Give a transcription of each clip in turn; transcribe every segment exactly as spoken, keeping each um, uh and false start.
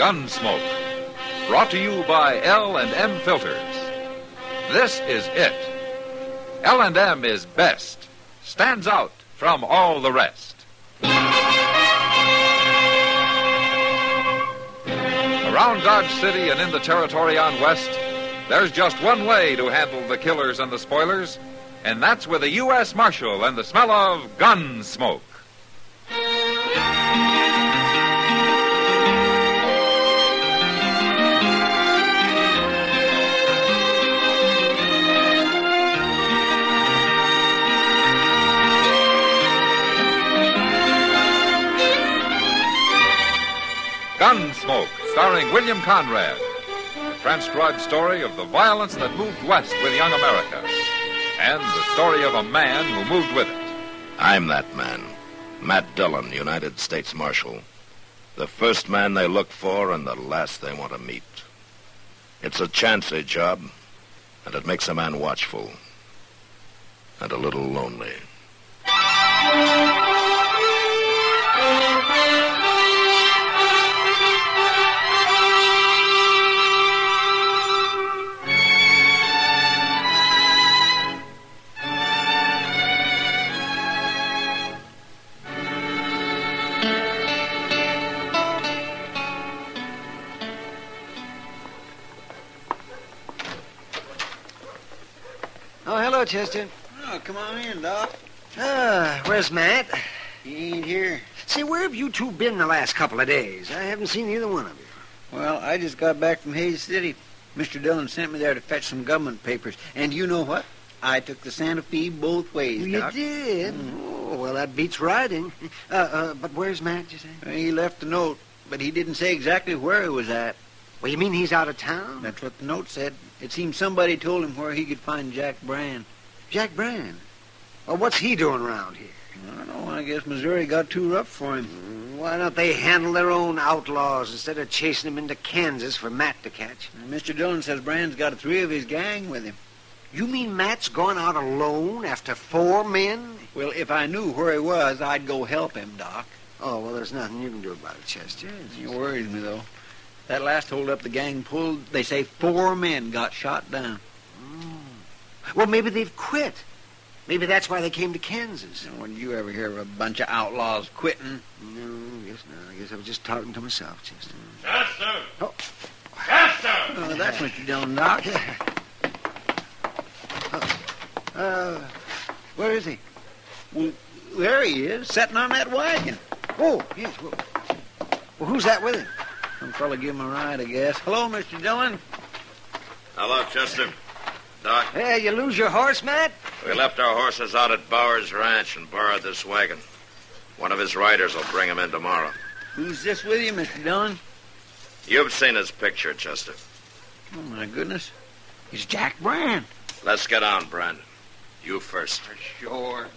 Gunsmoke. Brought to you by L and M Filters. This is it. L and M is best. Stands out from all the rest. Around Dodge City and in the territory on West, there's just one way to handle the killers and the spoilers, and that's with a U S Marshal and the smell of Gunsmoke. Gunsmoke, starring William Conrad. A transcribed story of the violence that moved west with young America. And the story of a man who moved with it. I'm that man. Matt Dillon, United States Marshal. The first man they look for and the last they want to meet. It's a chancy job, and it makes a man watchful. And a little lonely. Oh, hello, Chester. Oh, come on in, Doc. Ah, where's Matt? He ain't here. Say, where have you two been the last couple of days? I haven't seen either one of you. Well, I just got back from Hays City. Mister Dillon sent me there to fetch some government papers. And you know what? I took the Santa Fe both ways, You Doc. did? Mm. Oh, well, that beats riding. Uh, uh, but where's Matt, you say? He left a note, but he didn't say exactly where he was at. Well, you mean he's out of town? That's what the note said. It seems somebody told him where he could find Jack Brand. Jack Brand? Well, what's he doing around here? I don't know. I guess Missouri got too rough for him. Mm, Why don't they handle their own outlaws instead of chasing them into Kansas for Matt to catch? And Mister Dillon says Brand's got three of his gang with him. You mean Matt's gone out alone after four men? Well, if I knew where he was, I'd go help him, Doc. Oh, well, there's nothing you can do about it, Chester. It worries me, though. That last holdup the gang pulled, they say four men got shot down. Mm. Well, maybe they've quit. Maybe that's why they came to Kansas. Now, when you ever hear of a bunch of outlaws quitting? No, I guess not. I guess I was just talking to myself, Chester. Chester! Oh. Chester! Oh, that's Mister Dillon, Doc. Uh, where is he? Well, there he is, sitting on that wagon. Oh, yes. Well, well who's that with him? Some fella give him a ride, I guess. Hello, Mister Dillon. Hello, Chester. Doc, Hey, you lose your horse, Matt? we left our horses out at Bowers Ranch and borrowed this wagon. One of his riders will bring him in tomorrow. Who's this with you, Mister Dillon? You've seen his picture, Chester. Oh, my goodness. It's Jack Brand. Let's get on, Brandon. You first. Sure.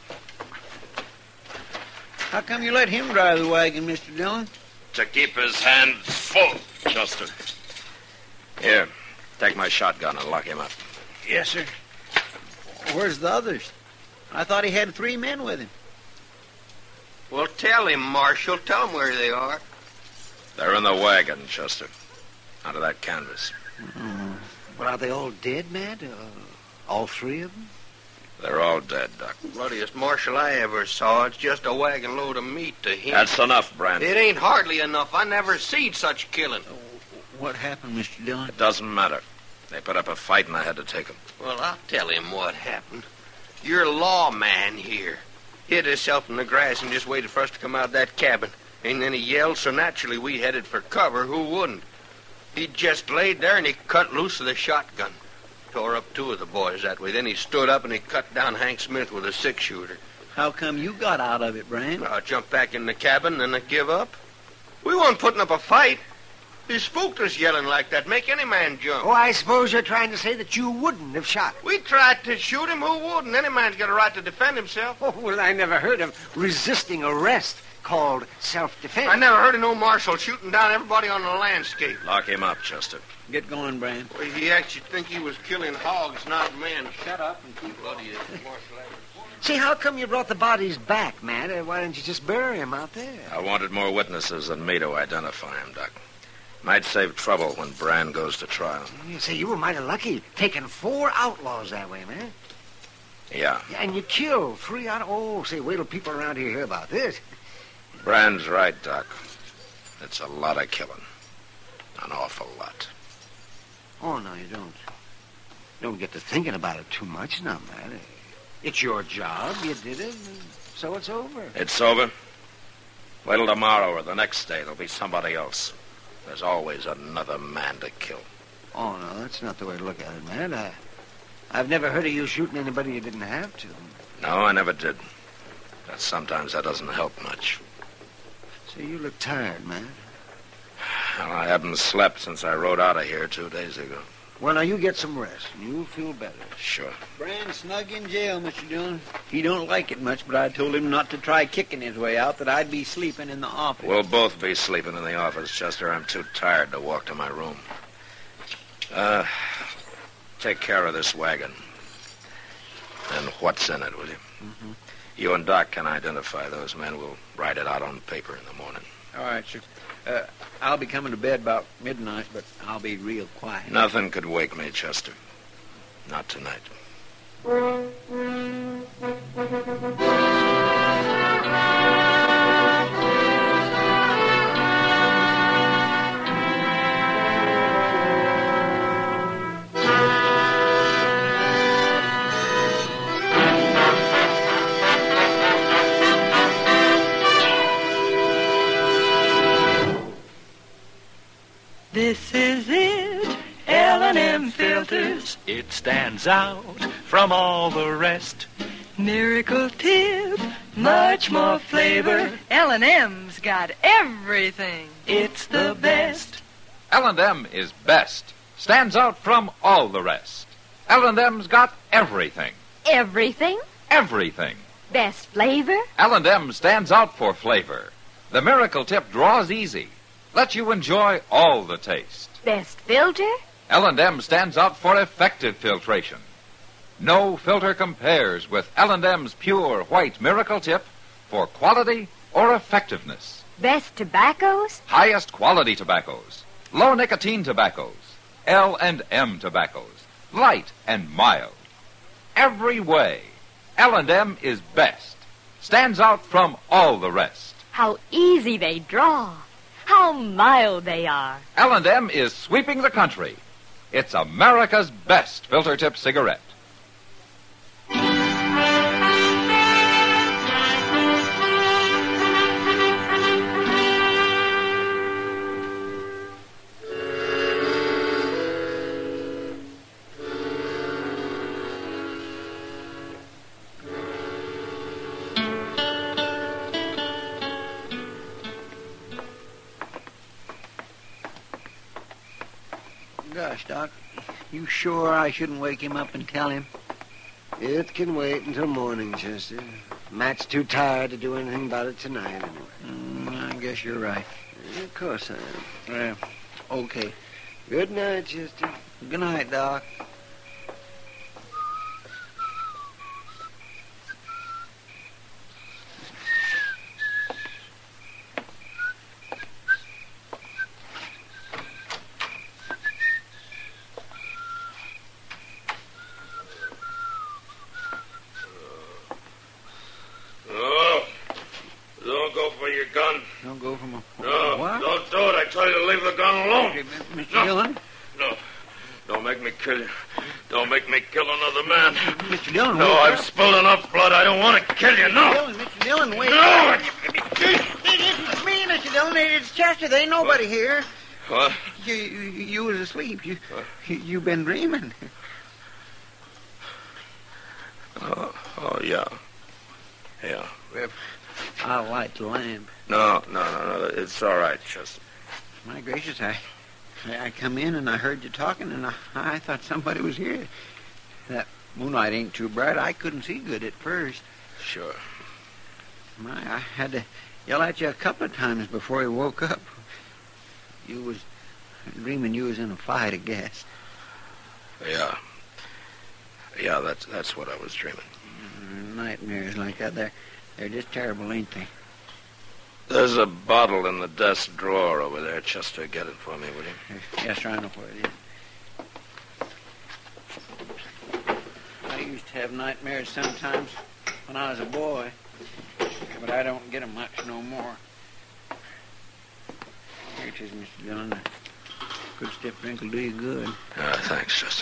How come you let him drive the wagon, Mister Dillon? To keep his hands full, Chester. Here, take my shotgun and lock him up. Yes, sir. Where's the others? I thought he had three men with him. Well, tell him, Marshal. Tell him where they are. They're in the wagon, Chester. Under that canvas. Mm. Well, are they all dead, Matt? Uh, all three of them? They're all dead, Doc. Bloodiest marshal I ever saw. It's just a wagon load of meat to him. That's enough, Brandon. It ain't hardly enough. I never seen such killing. What happened, Mister Dillon? It doesn't matter. They put up a fight and I had to take them. Well, I'll tell him what happened. You're a lawman here. Hid himself in the grass and just waited for us to come out of that cabin. And then he yelled, so naturally we headed for cover. Who wouldn't? He just laid there and he cut loose with a shotgun. Tore up two of the boys that way. Then he stood up and he cut down Hank Smith with a six-shooter. How come you got out of it, Brand? I jumped back in the cabin and I give up. We weren't putting up a fight. He spooked us yelling like that. Make any man jump. Oh, I suppose you're trying to say that you wouldn't have shot him. We tried to shoot him. Who wouldn't? Any man's got a right to defend himself. Oh, well, I never heard of resisting arrest called self-defense. I never heard of no marshal shooting down everybody on the landscape. Lock him up, Chester. Get going, Brand. Well, he actually think he was killing hogs, not men. Shut up and keep bloody marshal. See, how come you brought the bodies back, Matt? Uh, Why didn't you just bury them out there? I wanted more witnesses than me to identify him, Doc. Might save trouble when Brand goes to trial. You say you were mighty lucky taking four outlaws that way, man. Yeah. Yeah, and you killed three out of... Oh, say, wait till people around here hear about this. Brand's right, Doc. It's a lot of killing. An awful lot. Oh, no, you don't. Don't get to thinking about it too much, now, man. It's your job. You did it, and so it's over. It's over? Wait till tomorrow or the next day. There'll be somebody else. There's always another man to kill. Oh, no, that's not the way to look at it, man. I, I've never heard of you shooting anybody you didn't have to. No, I never did. But sometimes that doesn't help much. Say, you look tired, man. Well, I haven't slept since I rode out of here two days ago. Well, now, you get some rest, and you'll feel better. Sure. Brand's snug in jail, Mister Dillon. He don't like it much, but I told him not to try kicking his way out, that I'd be sleeping in the office. We'll both be sleeping in the office, Chester. I'm too tired to walk to my room. Uh, take care of this wagon. And what's in it, will you? Mm-hmm. You and Doc can identify those men. We'll write it out on paper in the morning. All right, sir. Uh, I'll be coming to bed about midnight, but I'll be real quiet. Nothing could wake me, Chester. Not tonight. This is it, L and M Filters. It stands out from all the rest. Miracle tip, much more flavor. L and M's got everything. It's the best. L and M is best. Stands out from all the rest. L and M's got everything. Everything? Everything. Best flavor? L and M stands out for flavor. The Miracle Tip draws easy. Lets you enjoy all the taste. Best filter? L and M stands out for effective filtration. No filter compares with L and M's pure white Miracle Tip for quality or effectiveness. Best tobaccos? Highest quality tobaccos. Low nicotine tobaccos. L and M tobaccos. Light and mild. Every way, L and M is best. Stands out from all the rest. How easy they draw. How mild they are. L and M is sweeping the country. It's America's best filter tip cigarette. Gosh, Doc, you sure I shouldn't wake him up and tell him? It can wait until morning, Chester. Matt's too tired to do anything about it tonight, anyway. Mm, I guess you're right. Yeah, of course I am. Uh, okay. Good night, Chester. Good night, Doc. Don't go from a... No, What? don't do it. I tell you to leave the gun alone. Okay, Mister No. Dillon? No. Don't make me kill you. Don't make me kill another man. Mister Dillon, No, wait. I've spilled enough blood. I don't want to kill you. No. Dillon, Mister Dillon, wait. No. It isn't me, Mister Dillon. It's Chester. There ain't nobody here. What? You, you, you was asleep. You, you, you've been dreaming. Oh, oh yeah. Yeah. I'll light the lamp. No, no, no, no. It's all right, Chester. My gracious, I, I, I come in and I heard you talking, and I, I thought somebody was here. That moonlight ain't too bright. I couldn't see good at first. Sure. My, I had to yell at you a couple of times before you woke up. You was dreaming you was in a fight, I guess. Yeah. Yeah, that's that's what I was dreaming. Nightmares like that, they're, they're just terrible, ain't they? There's a bottle in the desk drawer over there. Chester, get it for me, will you? Yes, sir, I know where it is. I used to have nightmares sometimes when I was a boy, but I don't get 'em much no more. Here it is, Mister Dillon. A good stiff drink will do you good. Ah, thanks, Chester.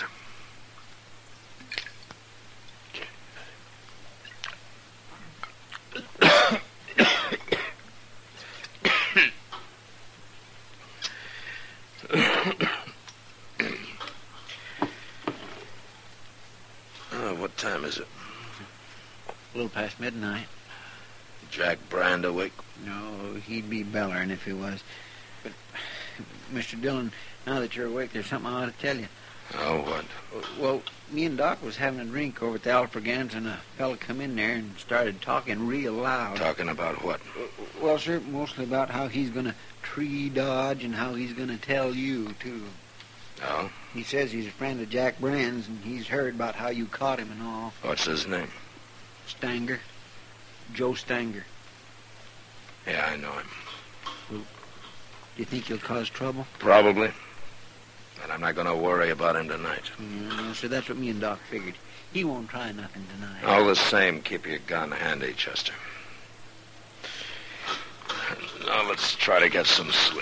Oh, what time is it? A little past midnight. Jack Brand awake? No, he'd be bellering if he was. But, Mister Dillon, now that you're awake, there's something I ought to tell you. Oh, what? Well, me and Doc was having a drink over at the Alfregans, and a fella come in there and started talking real loud. Talking about what? Well, sir, mostly about how he's going to tree dodge and how he's going to tell you, too. Oh? He says he's a friend of Jack Brand's, and he's heard about how you caught him and all. What's his name? Stanger. Joe Stanger. Yeah, I know him. Do you think he'll cause trouble? Probably. But I'm not going to worry about him tonight. Yeah, no, sir, that's what me and Doc figured. He won't try nothing tonight. All the same, keep your gun handy, Chester. Now let's try to get some sleep.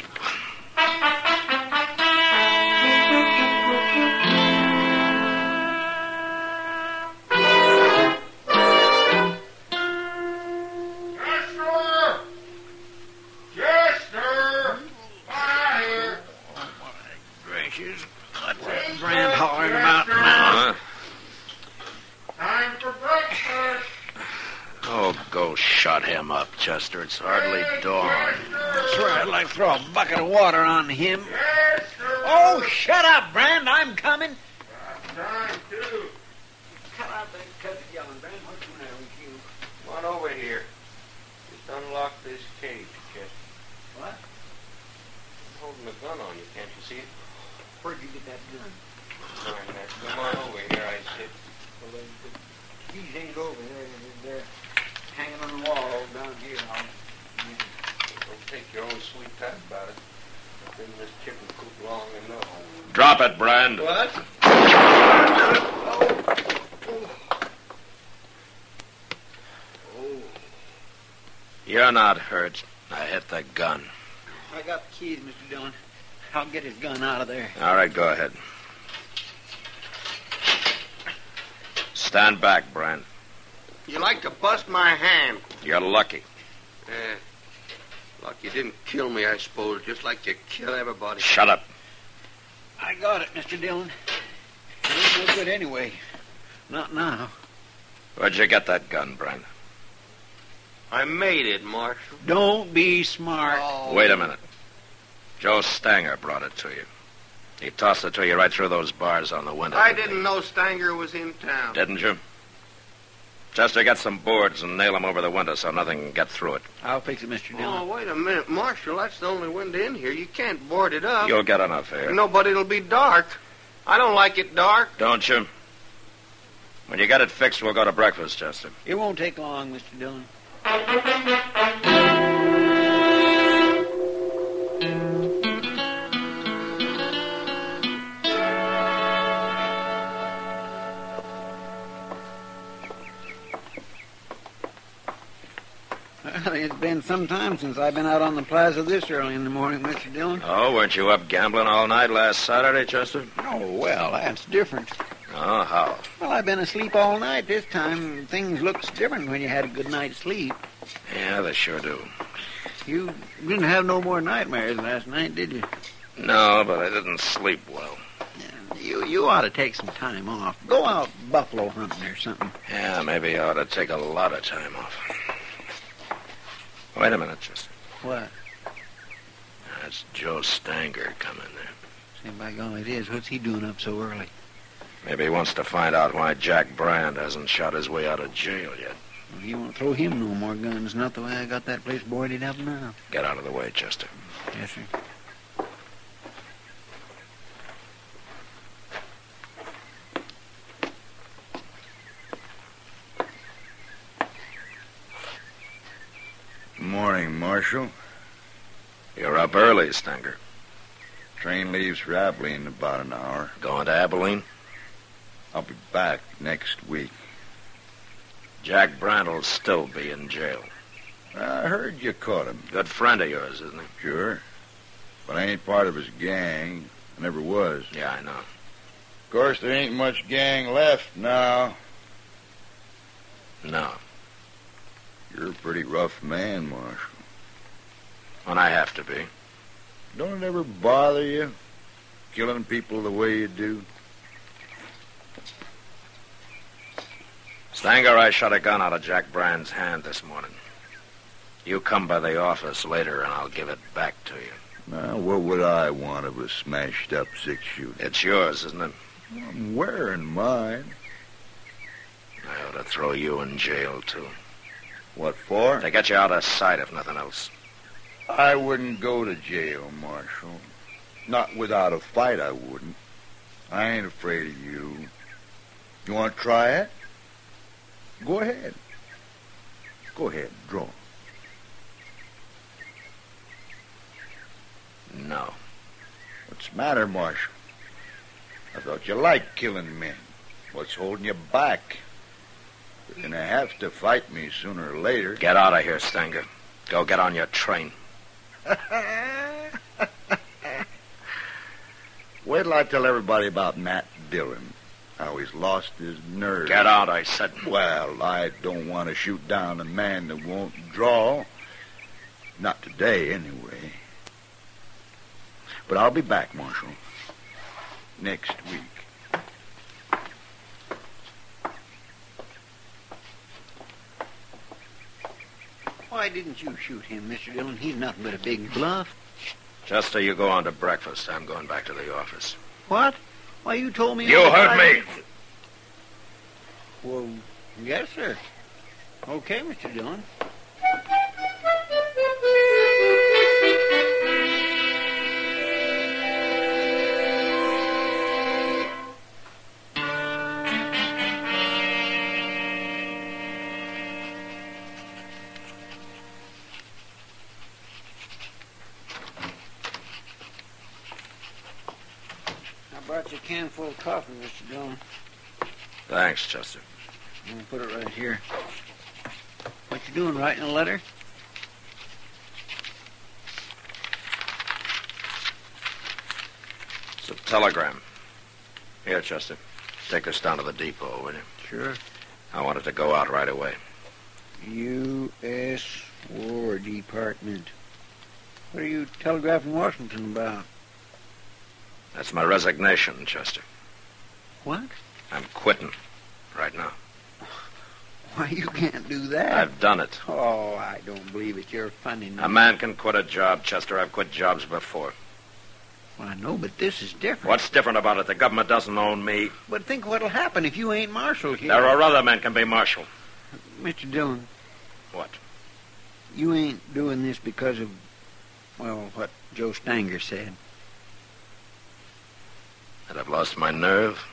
Chester, it's hardly dawn. I swear I'd like to throw a bucket of water on him. Yes, oh, shut up, Brand. I'm coming. I'm trying to. Cut out the cut the yelling, Brand. What's the matter with you? Come on over here. Just unlock this cage, Chester. What? I'm holding a gun on you. Can't you see it? Where'd you get that gun? Fine, now, come on over here, I said. Well, the, the keys ain't over there. They're hanging on the wall down here. I'll, yeah. Don't take your own sweet time about it. I've been in this chicken coop long enough. Drop it, Brand. What? Oh. You're not hurt. I hit the gun. I got the keys, Mister Dillon. I'll get his gun out of there. All right, go ahead. Stand back, Brand. You like to bust my hand. You're lucky. Eh. Luck you didn't kill me, I suppose, just like you kill everybody. Shut up. I got it, Mister Dillon. It ain't no good anyway. Not now. Where'd you get that gun, Brand? I made it, Marshal. Don't be smart. Oh. Wait a minute. Joe Stanger brought it to you. He tossed it to you right through those bars on the window. I didn't know Stanger was in town. Didn't you? Chester, get some boards and nail them over the window so nothing can get through it. I'll fix it, Mister Dillon. Oh, wait a minute, Marshal. That's the only window in here. You can't board it up. You'll get enough here. Nobody will be dark. I don't like it dark. Don't you? When you get it fixed, we'll go to breakfast, Chester. It won't take long, Mister Dillon. Well, it's been some time since I've been out on the plaza this early in the morning, Mister Dillon. Oh, weren't you up gambling all night last Saturday, Chester? Oh, well, that's different. Oh, how? Well, I've been asleep all night this time. Things looks different when you had a good night's sleep. Yeah, they sure do. You didn't have no more nightmares last night, did you? No, but I didn't sleep well. Yeah, you you ought to take some time off. Go out buffalo hunting or something. Yeah, maybe I ought to take a lot of time off. Wait a minute, Chester. What? That's Joe Stanger coming there. Say, by golly, it is. What's he doing up so early? Maybe he wants to find out why Jack Brand hasn't shot his way out of jail yet. Well, he won't throw him no more guns. Not the way I got that place boarded up now. Get out of the way, Chester. Yes, sir. Morning, Marshal. Marshal. You're up early, Stanger. Train leaves for Abilene in about an hour. Going to Abilene? I'll be back next week. Jack Brandt'll still be in jail. I heard you caught him. Good friend of yours, isn't he? Sure. But I ain't part of his gang. I never was. Yeah, I know. Of course, there ain't much gang left now. No. You're a pretty rough man, Marshal. When I have to be. Don't it ever bother you, killing people the way you do? Stanger, I shot a gun out of Jack Brandt's hand this morning. You come by the office later, and I'll give it back to you. Now, what would I want of a smashed-up six-shooter? It's yours, isn't it? I'm wearing mine. I ought to throw you in jail, too. What for? To get you out of sight, if nothing else. I wouldn't go to jail, Marshal. Not without a fight, I wouldn't. I ain't afraid of you. You want to try it? Go ahead. Go ahead, draw. No. What's the matter, Marshal? I thought you liked killing men. What's holding you back? You're going to have to fight me sooner or later. Get out of here, Stanger. Go get on your train. Wait till I tell everybody about Matt Dillon. How he's lost his nerve. Get out, I said. Well, I don't want to shoot down a man that won't draw. Not today, anyway. But I'll be back, Marshal. Next week. Why didn't you shoot him, Mister Dillon? He's nothing but a big bluff. Just so you go on to breakfast, I'm going back to the office. What? Why, you told me... You heard I... me. Well, yes, sir. Okay, Mister Dillon. Brought you a can full of coffee, Mister Dillon. Thanks, Chester. I'm going to put it right here. What you doing, writing a letter? It's a telegram. Here, Chester. Take this down to the depot, will you? Sure. I want it to go out right away. U S War Department. What are you telegraphing Washington about? That's my resignation, Chester. What? I'm quitting right now. Why, you can't do that. I've done it. Oh, I don't believe it. You're funny. A man can quit a job, Chester. I've quit jobs before. Well, I know, but this is different. What's different about it? The government doesn't own me. But think what'll happen if you ain't marshal here. There are other men can be marshal. Mister Dillon. What? You ain't doing this because of, well, what Joe Stanger said. That I've lost my nerve?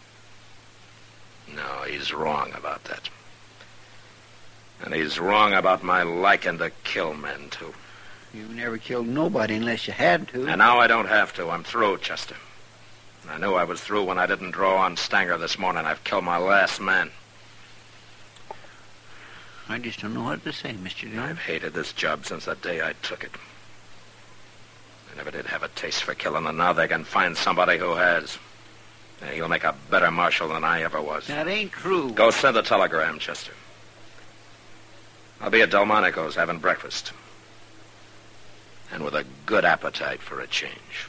No, he's wrong about that. And he's wrong about my liking to kill men, too. You never killed nobody unless you had to. And now I don't have to. I'm through, Chester. I knew I was through when I didn't draw on Stanger this morning. I've killed my last man. I just don't know what to say, Mister Dillon. I've hated this job since the day I took it. I never did have a taste for killing, and now they can find somebody who has. And he'll make a better marshal than I ever was. That ain't true. Go send a telegram, Chester. I'll be at Delmonico's having breakfast. And with a good appetite for a change.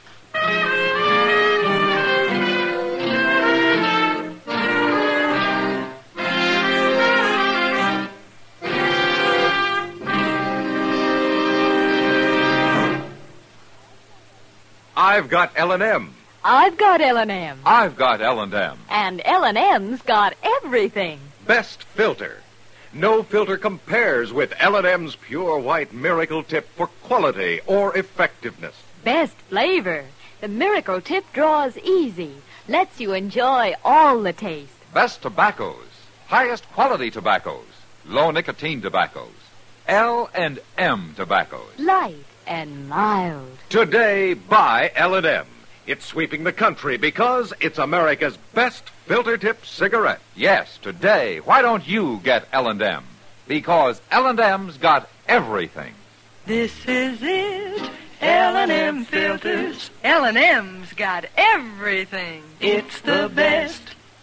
I've got L and M. I've got L and M. I've got L and M. And L and M's got everything. Best filter. No filter compares with L and M's pure white Miracle Tip for quality or effectiveness. Best flavor. The Miracle Tip draws easy. Lets you enjoy all the taste. Best tobaccos. Highest quality tobaccos. Low nicotine tobaccos. L and M tobaccos. Light and mild. Today, buy L and M. It's sweeping the country because it's America's best filter-tip cigarette. Yes, today, why don't you get L and M? Because L and M's got everything. This is it, L and M filters. L and M's got everything. It's the best.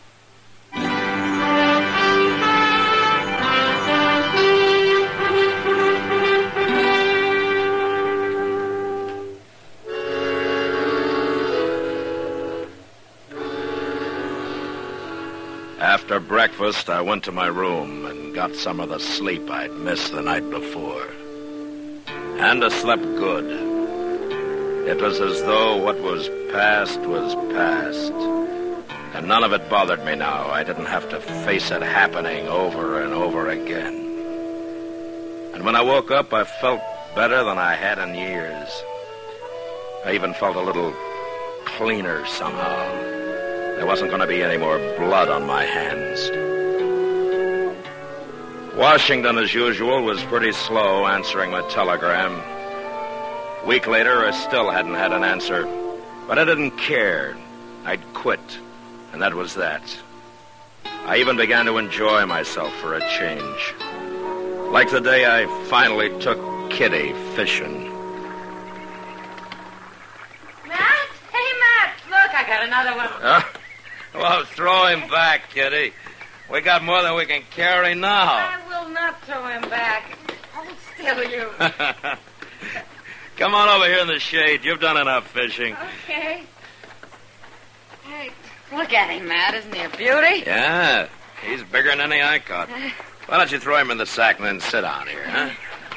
After breakfast, I went to my room and got some of the sleep I'd missed the night before. And I slept good. It was as though what was past was past. And none of it bothered me now. I didn't have to face it happening over and over again. And when I woke up, I felt better than I had in years. I even felt a little cleaner somehow. There wasn't going to be any more blood on my hands. Washington, as usual, was pretty slow answering my telegram. A week later, I still hadn't had an answer. But I didn't care. I'd quit, and that was that. I even began to enjoy myself for a change. Like the day I finally took Kitty fishing. Matt? Hey, Matt, look, I got another one. Huh? Well, throw him back, Kitty. We got more than we can carry now. I will not throw him back. Hold still, you. Come on over here in the shade. You've done enough fishing. Okay. Hey, look at him, Matt. Isn't he a beauty? Yeah, he's bigger than any I caught. Why don't you throw him in the sack and then sit down here, huh?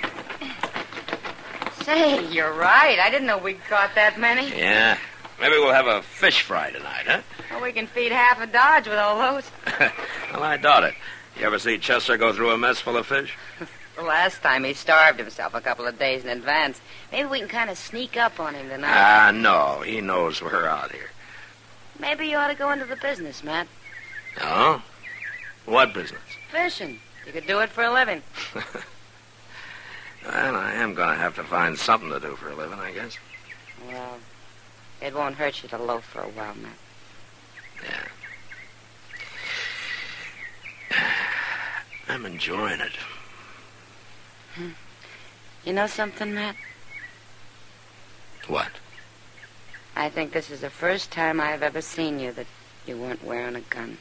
Say, you're right. I didn't know we'd caught that many. Yeah. Maybe we'll have a fish fry tonight, huh? Well, we can feed half a Dodge with all those. Well, I doubt it. You ever see Chester go through a mess full of fish? The last time he starved himself a couple of days in advance. Maybe we can kind of sneak up on him tonight. Ah, no. He knows we're out here. Maybe you ought to go into the business, Matt. No? What business? Fishing. You could do it for a living. Well, I am going to have to find something to do for a living, I guess. Well, it won't hurt you to loaf for a while, Matt. Yeah. I'm enjoying it. Hmm. You know something, Matt? What? I think this is the first time I've ever seen you that you weren't wearing a gun.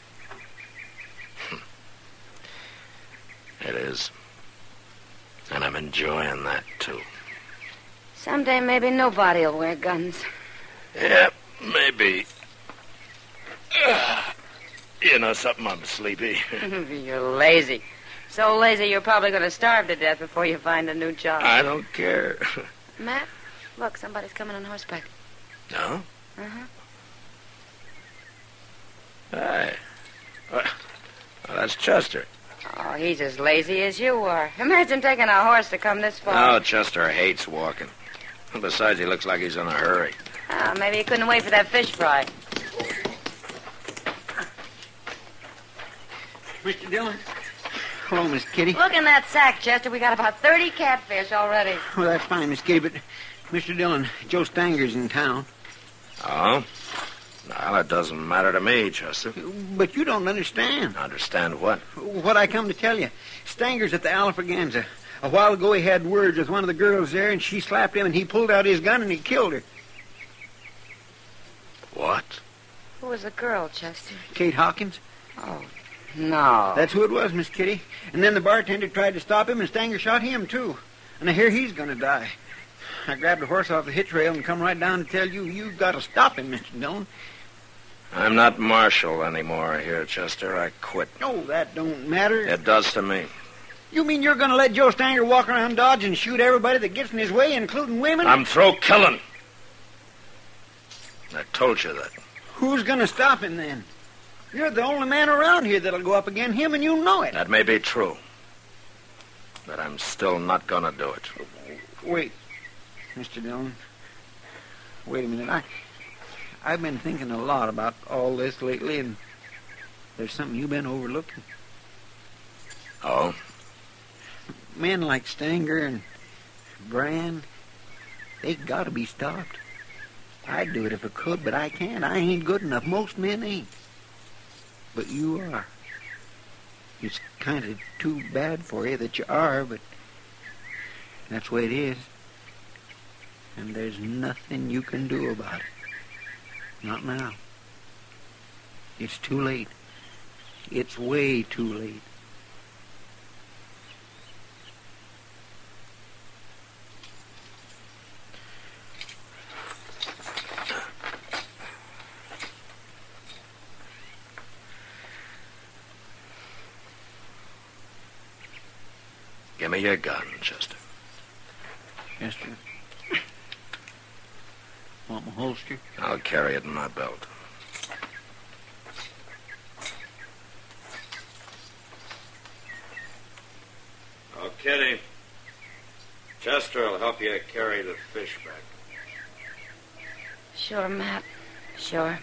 It is. And I'm enjoying that, too. Someday maybe nobody will wear guns. Yeah, maybe. Uh, you know something, I'm sleepy. You're lazy. So lazy you're probably going to starve to death before you find a new job. I don't care. Matt, look, somebody's coming on horseback. No? Uh-huh. Hey. Well, that's Chester. Oh, he's as lazy as you are. Imagine taking a horse to come this far. Oh, Chester hates walking. Besides, he looks like he's in a hurry. Oh, maybe he couldn't wait for that fish fry. Mister Dillon? Hello, Miss Kitty. Look in that sack, Chester. We got about thirty catfish already. Well, that's fine, Miss Kitty, but Mister Dillon, Joe Stanger's in town. Oh? Well, it doesn't matter to me, Chester. But you don't understand. Understand what? What I come to tell you. Stanger's at the Alfraganza. A while ago, he had words with one of the girls there, and she slapped him, and he pulled out his gun, and he killed her. What? Who was the girl, Chester? Kate Hawkins. Oh, no. That's who it was, Miss Kitty. And then the bartender tried to stop him, and Stanger shot him, too. And I hear he's going to die. I grabbed the horse off the hitch rail and come right down to tell you you've got to stop him, Mister Dillon. I'm not marshal anymore here, Chester. I quit. No, that don't matter. It does to me. You mean you're going to let Joe Stanger walk around Dodge and shoot everybody that gets in his way, including women? I'm through killing. I told you that. Who's going to stop him, then? You're the only man around here that'll go up against him, and you know it. That may be true. But I'm still not going to do it. Wait, Mister Dillon. Wait a minute. I, I've been thinking a lot about all this lately, and there's something you've been overlooking. Oh? men like Stanger and Brand, they got to be stopped. I'd do it if I could, but I can't. I ain't good enough. Most men ain't. But you are. It's kind of too bad for you that you are, but that's the way it is. And there's nothing you can do about it. Not now. It's too late. It's way too late. Give me your gun, Chester. Chester? Want my holster? I'll carry it in my belt. Oh, Kitty. Chester will help you carry the fish back. Sure, Matt. Sure.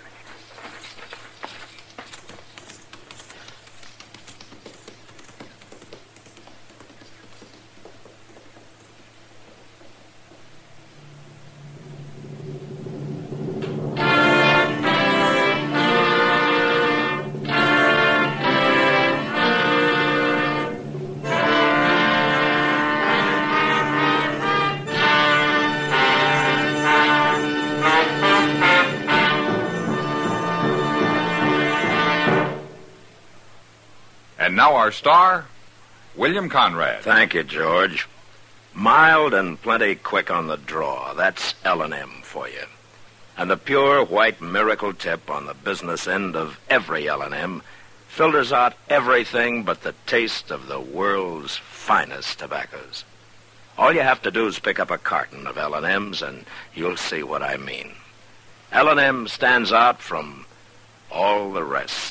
And now our star, William Conrad. Thank you, George. Mild and plenty quick on the draw. That's L and M for you. And the pure white miracle tip on the business end of every L and M filters out everything but the taste of the world's finest tobaccos. All you have to do is pick up a carton of L and M's and you'll see what I mean. L and M stands out from all the rest.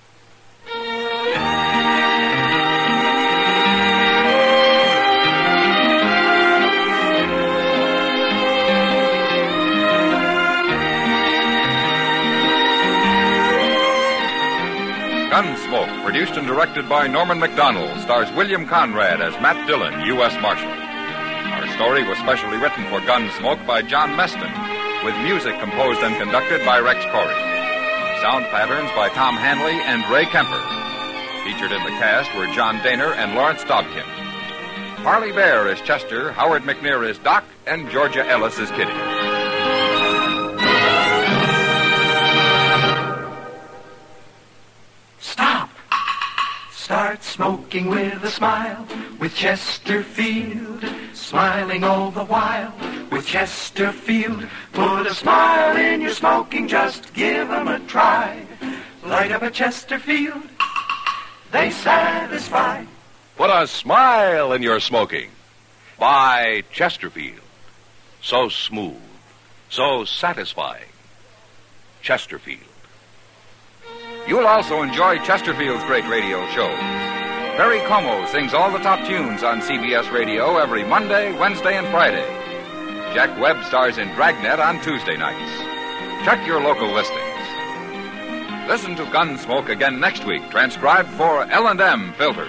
Gunsmoke, produced and directed by Norman Macdonald, stars William Conrad as Matt Dillon, U S Marshal. Our story was specially written for Gunsmoke by John Meston, with music composed and conducted by Rex Corey. Sound patterns by Tom Hanley and Ray Kemper. Featured in the cast were John Daner and Lawrence Dobkin. Harley Bear is Chester, Howard McNear is Doc, and Georgia Ellis is Kitty. Stop. Start smoking with a smile with Chesterfield. Smiling all the while with Chesterfield. Put a smile in your smoking, just give 'em a try. Light up a Chesterfield, they satisfy. Put a smile in your smoking. Buy Chesterfield. So smooth, so satisfying. Chesterfield. You'll also enjoy Chesterfield's great radio shows. Perry Como sings all the top tunes on C B S Radio every Monday, Wednesday, and Friday. Jack Webb stars in Dragnet on Tuesday nights. Check your local listings. Listen to Gunsmoke again next week, transcribed for L and M Filters.